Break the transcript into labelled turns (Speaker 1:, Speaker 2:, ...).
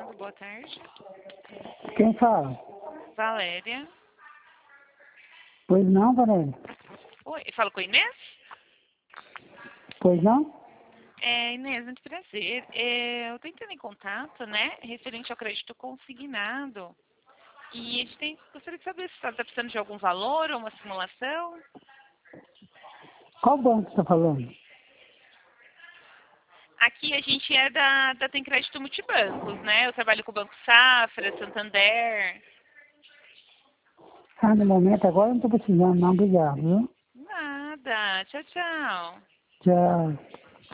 Speaker 1: Gramado, boa tarde.
Speaker 2: Quem fala?
Speaker 1: Valéria.
Speaker 2: Pois não, Valéria?
Speaker 1: Oi, falo com a Inês?
Speaker 2: Pois não?
Speaker 1: Inês, muito prazer. Eu estou entrando em contato, né, referente ao crédito consignado. E a gente gostaria de saber se está precisando de algum valor ou uma simulação.
Speaker 2: Qual banco você está falando?
Speaker 1: Aqui a gente é da Tem Crédito Multibancos, né? Eu trabalho com o Banco Safra, Santander.
Speaker 2: No momento agora eu não estou precisando não, obrigado, viu?
Speaker 1: Nada. Tchau, tchau.
Speaker 2: Tchau.